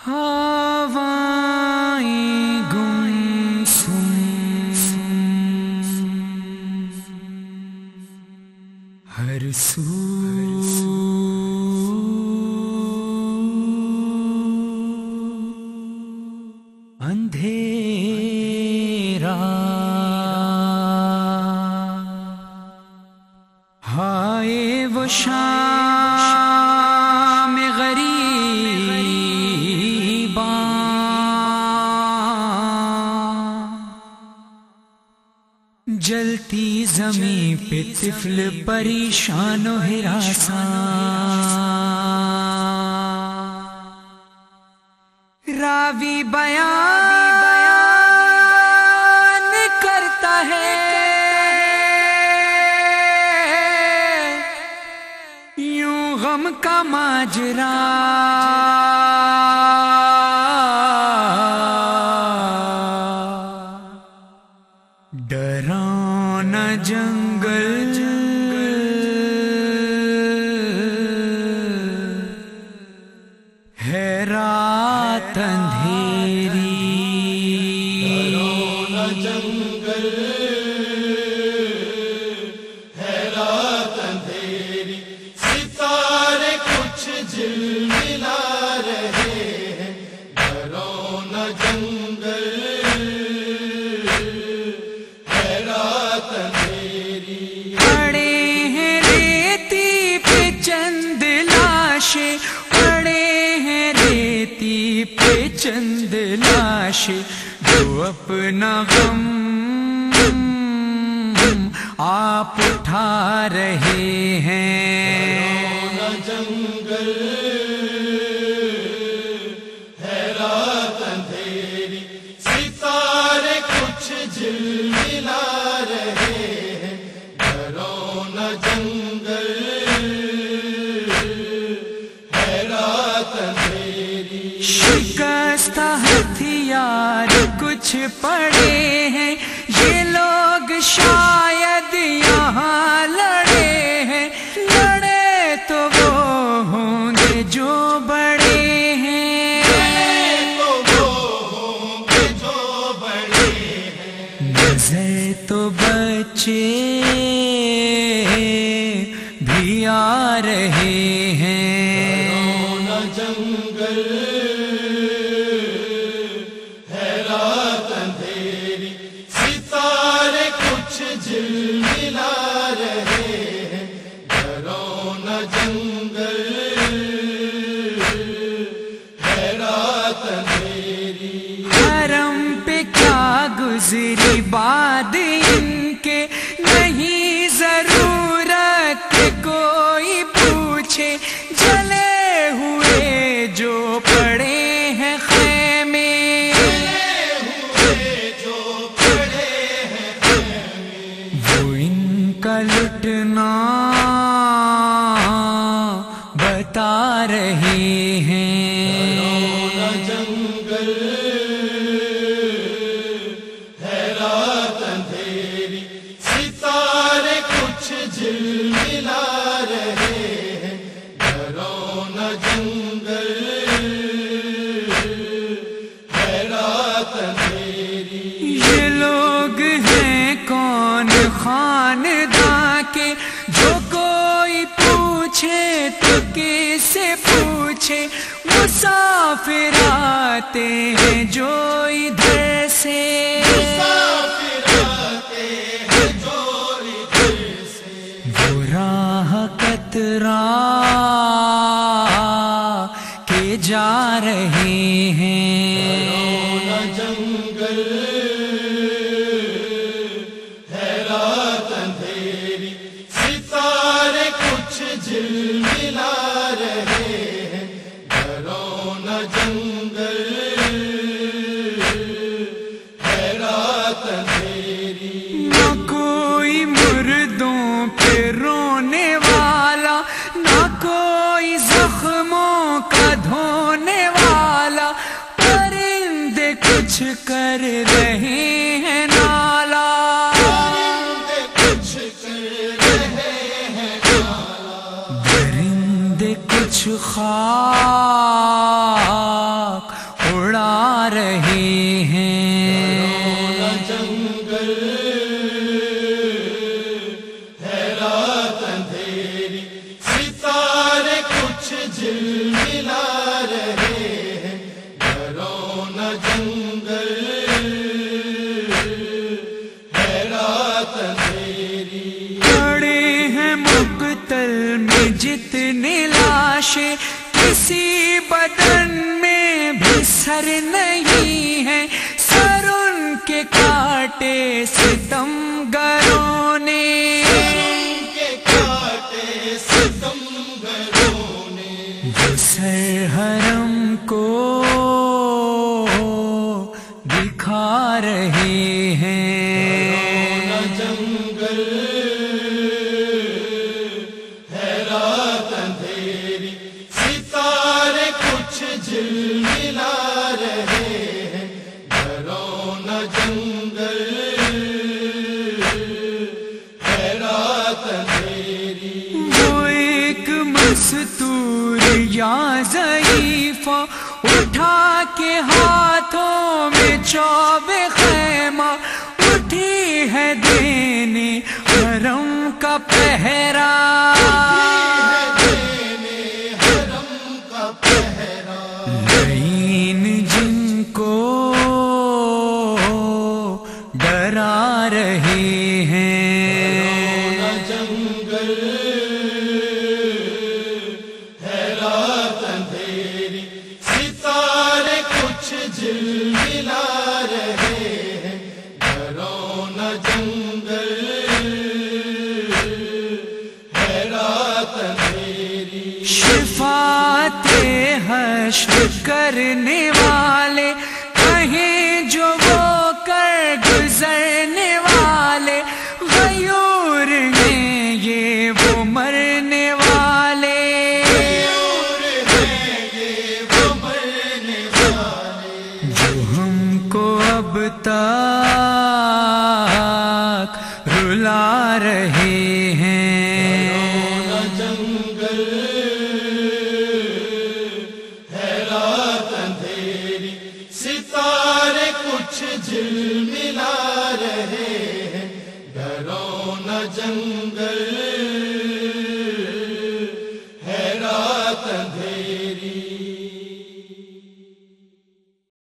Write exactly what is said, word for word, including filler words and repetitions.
ہوائیں گمسم ہر سو اندھیرا، ہائے وہ شام غریباں، جلتی زمین پہ طفل پریشان و ہراساں، راوی بیان کرتا ہے یوں غم کا ماجرا، ڈرانا جنگل ہے رات اندھیری، ڈرانا جنگل ہے رات اندھیری، ستارے کچھ جلملا رہے ہیں، ڈرانا جنگل ہے رات اندھیری، پڑے ہیں ریتی پہ چند لاشیں، پڑے ہیں ریتی پہ چند لاشیں، جو اپنا غم آپ اٹھا رہے ہیں، ڈرانا جنگل ہے رات اندھیری، ستارے کچھ جلملا رہے ہیں، ڈرانا جنگل ہے رات اندھیری، شکستہ ہتھیار کچھ پڑے ہیں، یہ لوگ شاید یہاں لڑے ہیں، لڑے تو وہ ہوں گے جو بڑے ہیں، تو وہ ہوں گے جو بڑے ہیں، نظر تو بچے بھی آ رہے ہیں، ڈرانا جنگل ہے رات اندھیری، ستارے کچھ جلملا رہے ہیں، ڈرانا جنگل ہے رات اندھیری، حرم پہ کیا گزری بات ان کے، نہیں ضرورت کہ کوئی پوچھے، جلے ہوئے جو پڑے ہیں خیمے، جو پڑے ہیں وہ ان کا لٹنا بتا رہے ہیں، ڈرانا جنگل ہے رات اندھیری، ستارے کچھ جلملا رہے ہیں، ڈرانا جنگل ہے رات اندھیری، یہ لوگ ہیں کون خانداں کے، جو کوئی پوچھے تو کس سے پوچھے، مسافر آتے ہیں جو ادھر سے، مسافر آتے ہیں جو ادھر سے، وہ راہ کترا کے جا رہے ہیں، ڈرانا جنگل ہے رات اندھیری، ستارے کچھ جلملا رہے ہیں، ڈرانا جنگل ہے رات اندھیری، نہ کوئی مردوں پہ رونے والا، نہ کوئی زخموں کا دھونے والا، پرندے کچھ کر رہے ہیں نالا، پرندے کچھ کر رہے ہیں نالا، درندے کچھ خاک جتنے لاشیں کسی بدن میں بھی سر نہیں ہے، سر ان کے کاٹے ستم گروں نے، جو سر حرم کو دکھا رہے ہیں۔ جنگل حیرات اندھیری، ستارے کچھ جلملا رہے ہیں، ڈرو نہ جنگل حیرات اندھیری۔ وہ ایک مستور یا ضعیفہ اٹھا کے ہاتھوں میں چوب خیمہ، اٹھی ہے دینے حرم کا پہرا، لعین جن کو ڈرا رہے ہیں۔ جنگل حیرات اندھیری، ستارے کچھ جلملا رہے ہیں، ڈرو نہ جنگل حیرات اندھیری۔ شفاعت حشر کرنے والے کہیں جو وہ کر گزرنے والے، غیور ہیں یہ وہ مرنے والے، جو ہم کو اب تک رلا رہے ہیں۔ جنگل حیرات اندھیری، ستارے کچھ جلملا رہے ہیں، ڈرو نہ جنگل